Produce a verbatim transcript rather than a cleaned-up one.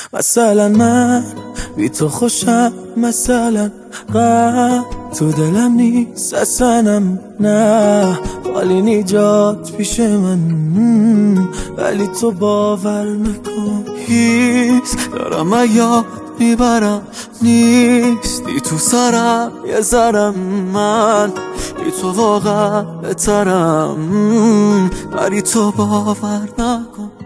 مثلا من بی تو خوشم، مثلا غم تو دلم نیست اصلاًم، نه خالی نیجات پیش من، ولی تو باور نکن. هیس دارم یاد میبرم، نیستی تو سرم یه ذرم، من بی تو واقعا بهترم، ولی تو باور نکن.